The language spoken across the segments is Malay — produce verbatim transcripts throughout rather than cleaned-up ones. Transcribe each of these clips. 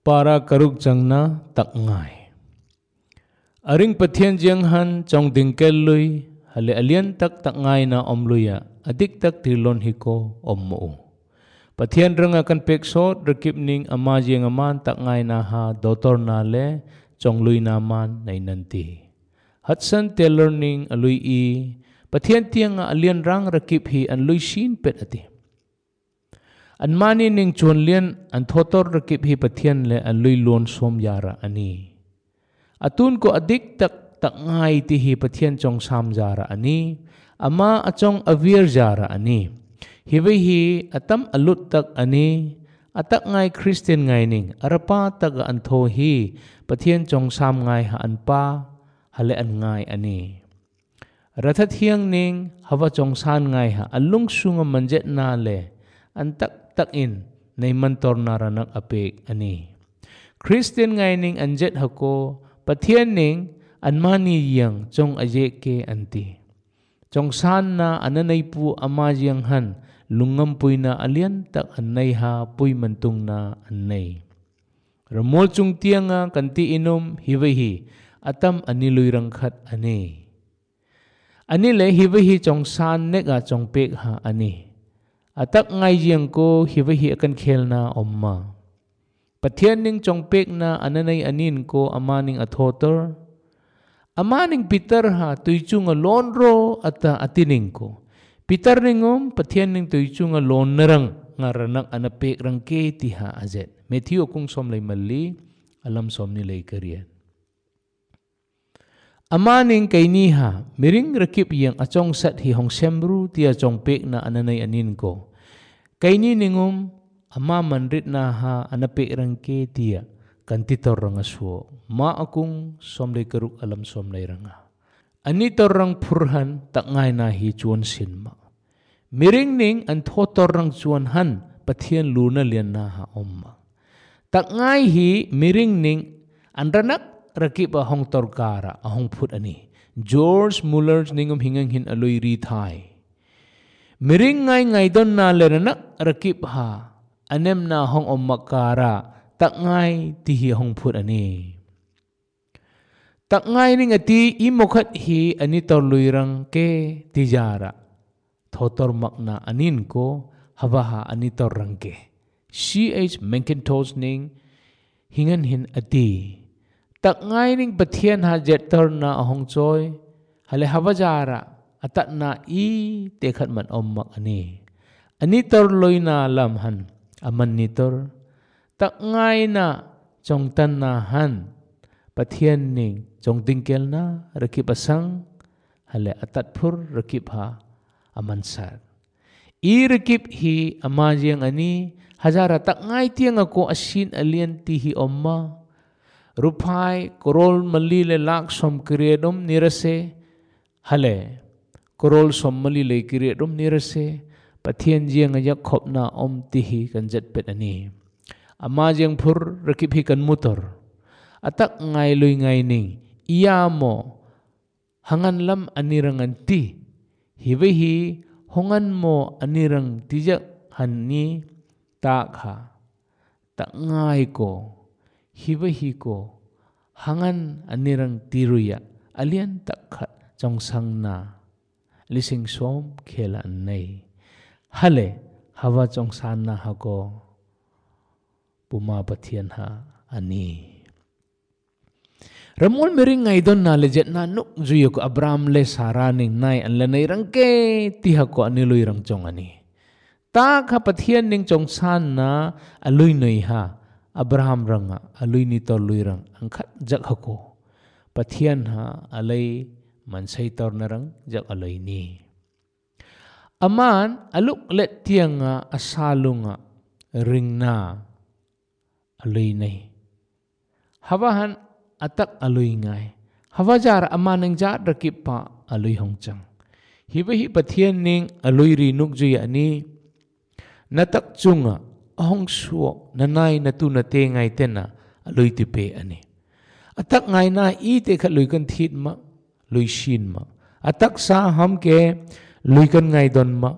para karuk jangna tak ngai. Aring pathian jeng han chong dingkel lui hale alien tak tak ngai na om luya adik tak tilon hiko om mo. Pathian rang akan peksot rekip ning ama jeng aman tak ngai na ha doktor na le chong lui na man nai nanti. Hudson Taylor ning alui i pathian tiang nga alien rang rekip hi an lui shin pet ati. An mani ning chuan lien an thotor rekip hi pathian le an lui lon som yara ani. Atun ko adik tak tak ngai ti hi pathian chong sam jara ani. Ama achong avir jara ani. Hiwi hi atam alut tak ani. Atak ngai Christian ngai ning. Arapa tak an tho hi pathian chong sam ngai ha an pa hale an ngai ani. Rathat hiang ning hawa chong san ngai ha alung sunga manjet na le an tak tak in nay mantor na ranak apik ani. Christian ngai ning anjet hako pathian ning an mani yang chong aje ke anti. Chong san na ananay pu ama yang han lungam puy na alian tak anay ha puy mantung na anay. Ramol chung tianga kanti inom hiwahi atam aniluy rangkhat ani. Anile hiwahi chong san nega chong pek ha ani. Atak ngay yang ko hiwahi akan khel na omma. Pathian ning chong pek na ananay anin ko amaning athotor. Amaning Peter ha tuychu nga lonro ata atining ko. Peter ningom pathian ning tuychu nga lon narang nga ranak anapek rang ke tiha azet. Matthew kung som lay mali alam som ni lay kariyan. Amaning kay niha miring rakip yang achong sat hi hong sembru tia chong pek na ananay anin ko. Kay ni ningom ama manrit na ha anapek rang ke tia kantitor rang aswo. Ma akong somlay karuk alam somlay ranga. Anitor rang purhan tak ngay na hi chuan sinma. Miring ning an thotor rang chuan han pathian luna lian na ha omma. Tak ngay hi miring ning an ranak rakip ahong torkara ahong put ani. George Muller ningom hingang hin aloy rithay. Miring ngay ngay don na leranak rakip ha anem na hong ommakara tak ngay tihi hong put ani. Tak ngay ning ati imokhat hi anitor luirang ke tijara. Thotor makna anin ko habaha anitor rang ke. C H Mackintosh ning hingan hin ati. Tak ngay ning pathian ha jetter na ahong choy hale habajara atat na i tekhat man ommak ani. Anitor loy na lamhan aman nitor. Tak ngay na chong tan na han pathian ning chong tingkel na rakip asang hale atat pur rakip ha amansar. I rakip hi amajang ani hazara tak ngay tiang ako asin alien tihi omma. Rupai korol malile lak som kriedom nirase hale korol som malile kriedom nirase pathian jiang ayak khop na om tihi kanjat pet ani. Amajang pur rakip hi kan mutor. Atak ngay luy ngay ning iya mo hangan lam anirangan ti. Hiwahi hongan mo anirang tijak hani tak ha. Tak ngay ko. Hiwahi ko. Hangan anirang tiruya. Alian tak khat chong sang na. Lising som kela anay. Hale hawa chong san na hako. Pumapathian ha ani. Ramon miring ngay don na lejet na nuk zuyo ko Abraham le saraning nay an lanay rangke tiha ko aniloy rang chong ani. Tak ha pathian ning chong san na aloy noy ha Abraham ranga aloy nito loy rang angkat jak hako. Pathian ha alay mansay tor na rang jak aloy ni. Aman aluk let tiang nga asalo nga ring na aloy nay. Hawahan atak aloy ngay. Hawajar amanang jat rakip pa aloy hongchang. Hiwahi pathian ning aloy rinuk juya ni natak chunga ahong suo nanay natu nate ngay tena aloy tipe ani. Atak ngay na ite ka loy kan thit ma loy shin ma. Atak sa ham ke loy kan ngay don ma.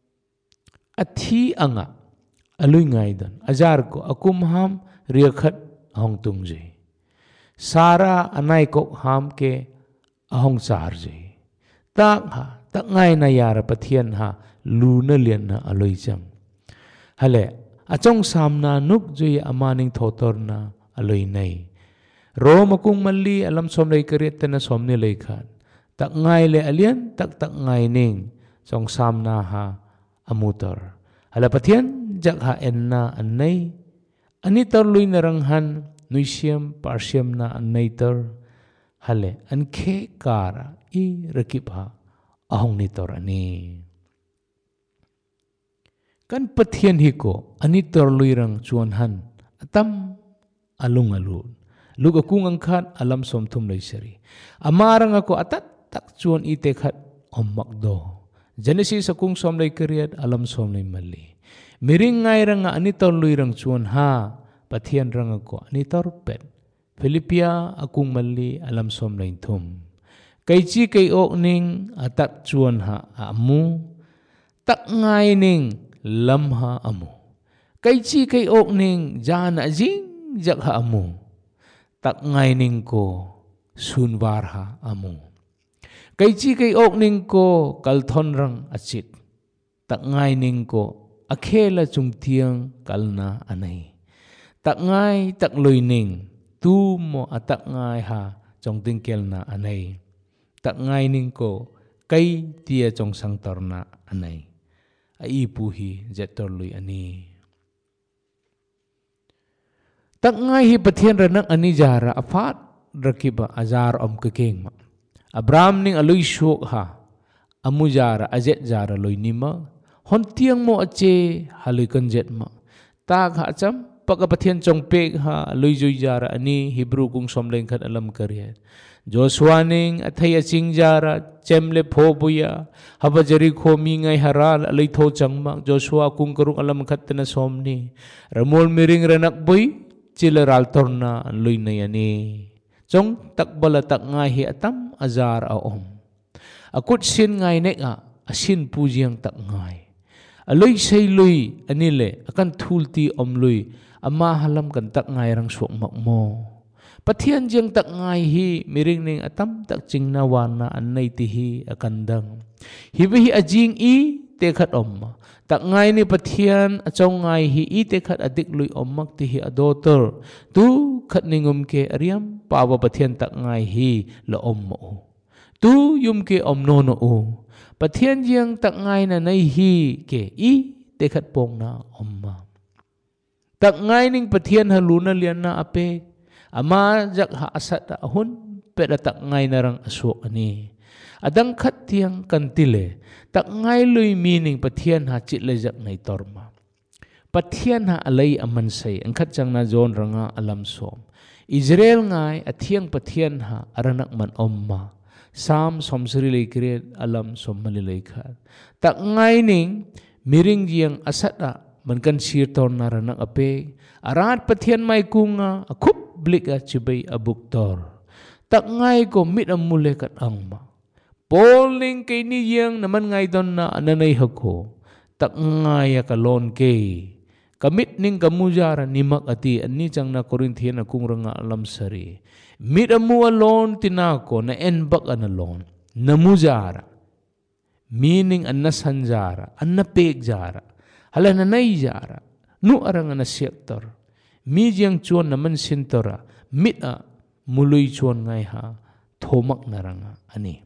Athi anga aloy ngay don. Ajar ko akum ham riyakhat ahong tungje. Sara anay kok ham ke ahong sarje. Tak ha, tak ngay na yara pathian ha, lu na lian na aloy jang. Hale, achong sam na nuk joy amaning thotor na aloy nay. Ro makung mali alam som lay karit na som ni lay khan. Tak ngay le alian, tak tak ngay ning, chong sam na ha amutor. Hala pathian, jak ha en na anay, anitor luy naranghan, nuisyam parsyam na anaytor. Hale, an ke kara, i rakip ha, ahong nitor ani. Kan pathian hiko, anitor luy rang chuanhan, atam alung alun. Lug akung angkat, alam som tum lay sari. Amarang ako atat, tak chuan itekhat om makdo. Genesis akung som lay karyat, alam som lay mali. Miring ngay rang nga anitor luy rang chuan ha, pathian rang ako, anitor pet. Filipia akung mali, alam som lay tum. Kay chi kay ok ning atat chuan ha amu, tak ngay ning lam ha amu. Kay chi kay ok ning jana jing jak ha amu, tak ngay ning ko sunwar ha amu. Kay chi kay ok ning ko kalthon rang achit, tak ngay ning ko akhela chung tiang kalna anay. Tak ngay tak loy ning, tu mo atak ngay ha chong tingkel na anay. Tak ngay ning ko kay tia chong sangtor na anay. Ay ipuhi jetor loy ani. Tak ngay hi pathian ranang ani jara afat rakiba azar om kekeng ma. Abraham ning aloy syok ha, amu jara ajet jara loy nima, hon tiang mo ache haloy kanjet ma. Tak ha cham, pagkapathian chong pek ha, aloy joy jara ani, Hebrew kung somleng kat alam karyat. Joshua ning atay aching jara, chemle phobuya, haba Jericho mingay haral, aloy tho changmak, Joshua kung karung alam kat na somni. Ramol miring ranak boy, chila raltor na aloy na yani. Chong takbala tak ngahi atam azar aom. Akut sin ngay nek a, asin pujiyang tak ngay. Aloy say loy anile, akan tulti om loy, amahalam kan tak ngay rang suok makmo. Pathian jang tak ngay hi, miring ning atam tak ching nawana anay tihi akandang. Hibihi ajing i, tekat om. Tak ngay ni pathian achong ngay hi i tekat adik loy omak tihi adotor. Tu kat ningum ke ariam, pawa pathian tak ngay hi la om mo. Tu yum ke om nono o. Pathian jang tak ngay na nay hi ke i tekat pong na omma. Tak ngay ning pathian haluna lian na ape, ama jak ha asat ahun, peda tak ngay na rang asok ani. Adang kat tiang kantile, tak ngay loy meaning pathian ha chit lejak na itorma. Pathian ha alay amansay, ang kat jang na zon ranga alam som. Israel ngay at tiang pathian ha aranak man omma. Sam som srilay kiret alam som malilay kat. Tak ngay ning miring jiyang asat a, man kan sirtor na ranak ape, arat pathian may kunga, akup blik a chibay abuktor. Tak ngay ko mit ang muli kat angma. Poling kay niyang naman ngay doon na ananay hako, tak ngay kalon kay. Kamit ning kamujara ni makati, ani chang na Korinthian akong ranga alam sari. Mit ang mo alon tinako na enbak an alon, namujara. Meaning an nasanjara, an napeg jara. Hala nanay jara, nu arang an nasyektor. Midyang chuan naman sintora, mit a muloy chuan ngay ha, thomak na ranga ani.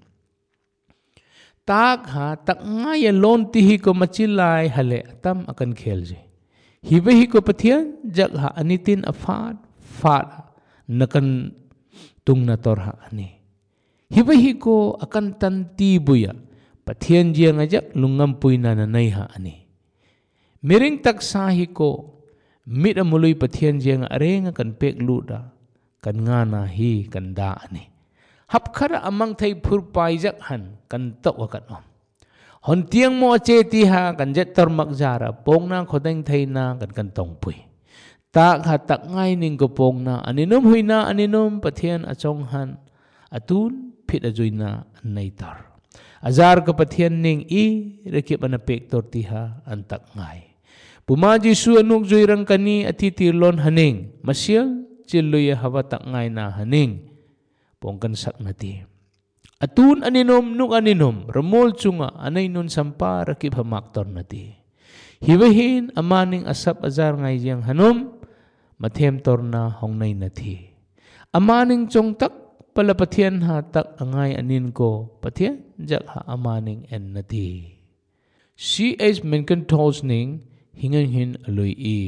Tak ha, tak ngay alon tihi ko machilay hale atam akan khelje. Hibahi ko pathian, jak ha anitin afat, fat nakan tung nator ha ani. Hibahi ko akan tantibuya, pathian jia ngajak lungampuy na nanay ha ani. Miring taksahi ko, mit amuloy pathian jia nga are nga kan pek luda, kan nga na hi kan da ani. Hapkara amang tay purpay jakhan kan tok wakat om. Hontiang mo acheti ha kan jet tormak jara pong na khodeng thay na kan kan tongpuy. Tak ha tak ngay ning ko pong na aninum huy na aninum pathian achong han atun pit ajoy na anaytar. Azar ka pathian ning i rekip anapek tortiha antak ngay. Pumaji su anuk joy rang kani atitirlon haning masyal chiluya hawa tak ngay na haning pongkan sak nati. Atun aninom nuk aninom remol chunga anay nun sampa rakip hamaktor nati. Hiwahin amaning asap azar ngay yang hanom mathem torna hongnay nati. Amaning chong tak pala pathian ha tak angay anin ko pathian jak ha amaning en nati. C H Mackintosh ning hingan hin aloy i.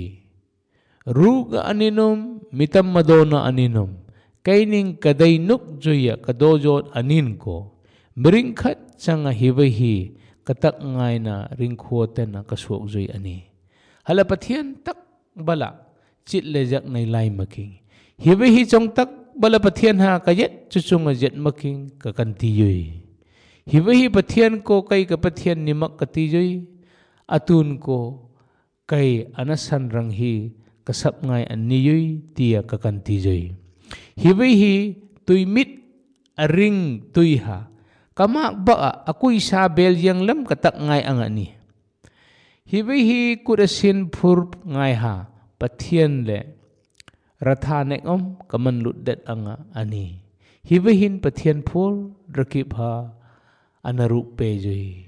Ruga aninom mitam madona aninom. Kaining kadaynuk joya kadojot anin ko. Meringkat sanga hiwahi katak ngay na ringkhuoten na kasuok joy ani. Halapathian tak bala chit lejak na ilay making. Hiwahi chong tak bala pathian ha kayet chuchunga jet making kakantiyoy. Hiwahi pathian ko kay kapathian nimak katiyoy. Atun ko kay anasan ranghi kasap ngay aniyoy tiya kakantiyoy. Hiwahi tuymit aring tuyha. Kamak ba ako'y sabel yang lam katak ngay ang ani. Hiwahi kudasin pur ngay ha pathian le rathanek om kamanludet ang ani. Hiwahin pathian pur rakip ha anarup pejoy.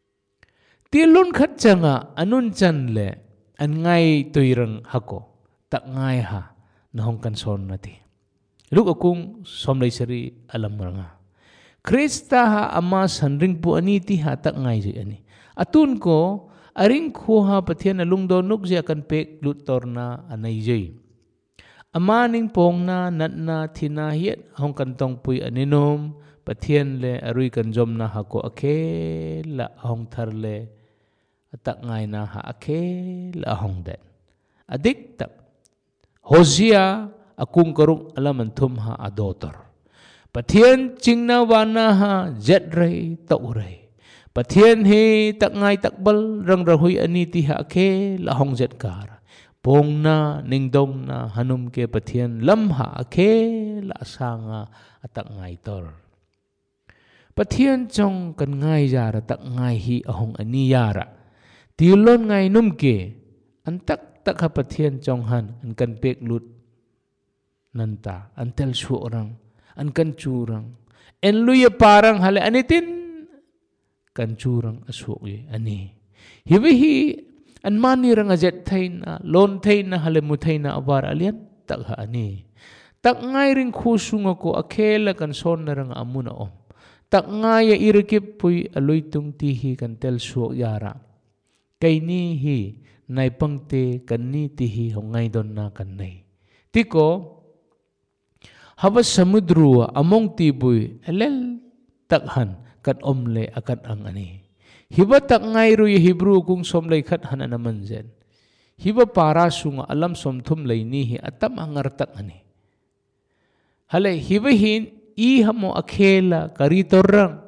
Tilun khat changa anun chan le an ngay tuyrang hako tak ngay ha nahong kanson nati. Luk akong somlay sari alam mo nga. Krista ha ama sanring po aniti ha tak ngay joy ani. Atun ko aring ko ha pathian alung donok siya kan pek lutor na anay joy. Amaning pong na nat na tinahiyat hong kantong puy aninom pathian le aruy kan jom na hako ake la hong tarle atak ngay na ha ake la hong den. Adik tak Hosea akung karung alaman tum ha adotor. Pathian chingna wana ha jetray tauray. Pathian he tak ngay takbal rang rahoy aniti ha ake la hong jet kar. Pong na ningdom na hanum ke pathian lam ha ake la asanga atak ngay tor. Pathian chong kan ngay jara tak ngay hi ahong ani yara. Tilon ngay num ke antak tak ha pathian chong han an kan pek lut nanta antel suorang an kan curang en luya parang hale anitin kan curang asuok ye ani. Hiwahi an mani rang ajet thay na lon thay na hale muthay na abar alian tak ha ani. Tak ngay ring kusung ako akela kan son na rang amuna om. Tak ngay irikip puy aloy tung tihi kan tel suok yara. Kay ni hi naipangte kan ni tihi hong ngay don na kan nay. Tiko hawa samudrua among tiboy elel takhan kat omle akat ang ani. Hiba tak ngay ruya Hebrew kung somlay kat hana naman zen. Hiba para sunga alam somtum lay nihi atam angartak ani. Hale hibahin iha mo akela karitorang.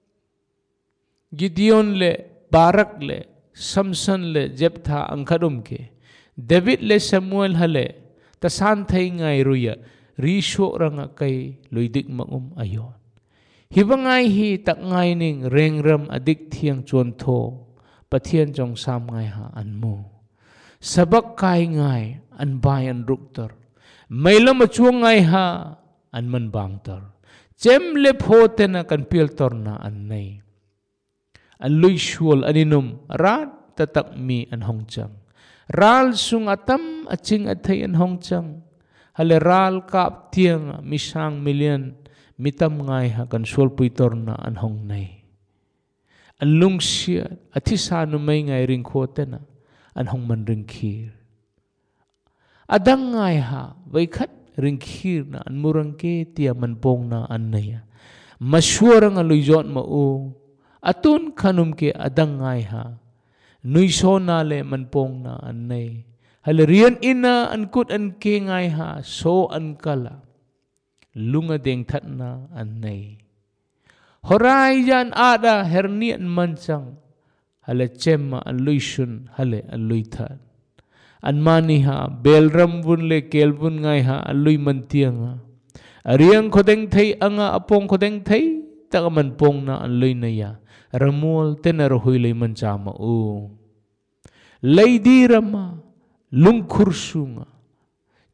Gideon le, Barak le, Samson le, Jephthah ang kadum ke. David le Samuel hale tasantay ngay ruya. Risyo rang kay loydik mangum ayon. Hibangay hi tak ngay ning rengram adik tiyang chonto pathian jong sam ngay ha anmo. Sabak kay ngay an bayan ruktor. May lamachuang ngay ha an manbangtor. Jem lephote na kan piltor na annay. An luyshuol aninum rat tatakmi an hongchang. Ral sung atam aching atay an hongchang. Haleral kap tiang misang million mitam ngay ha kan sulpuy torna an hongnay. An lungsiya atisano may ngay ringkote na an hong man ringkir. Adang ngay ha waikat ringkir na an murangke tiya manpong na an naya. Masyura nga luyot mao atun kanum ke adang ngay ha nuiso nale manpong na an naya. Halarian ina an kut an ke ngay ha so an kala lunga deng tat na an nay. Horay yan ada hernian mansang hala chemma an luisun hale an luitan. An mani ha belram bun le kelbun ngay ha an luy mantiang ha. Ariang kodeng thay anga apong kodeng thay takaman pong na an luy na ya. Ramol tenarohoy lay mansama o. Lay di rama lungkur sunga.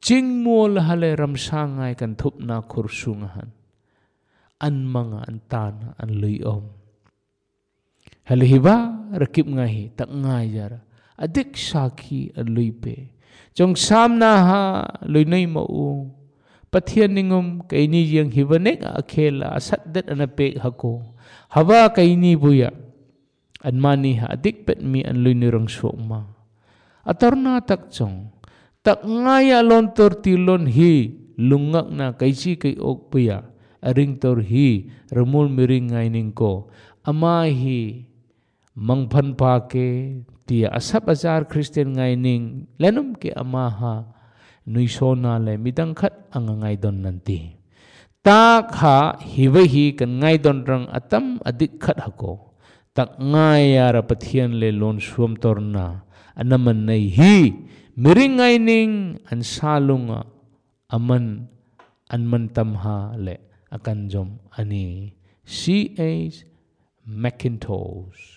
Jing mo lahale ramsangay kan thup na kursungahan. An mga antana an luyom. Halihiba rakip ngahi tak ngayar. Adik saki an luype. Jong sam na ha luynay mau. Pathian ningum kaini yang hibanek akela asatdat anapek hako. Haba kaini buya. An mani ha adik pet mi an luynirang suokma. Atarna tak chong. Tak ngaya lontor tilon hi lungak na kaisi kay ok buya. Aring tor hi remul miring ngay ningko. Amahi mangpan pake tia asap azar Kristen ngay ning lenum ke amaha nuisona le midangkat ang ngay don nanti. Tak ha hiwahi kan ngay don rang atam adikkat hako. Tak ngaya rapathian le lon suam torna anaman nay hi miring ngay ning an salunga aman anman tamha le akan jom ani C H Mackintosh.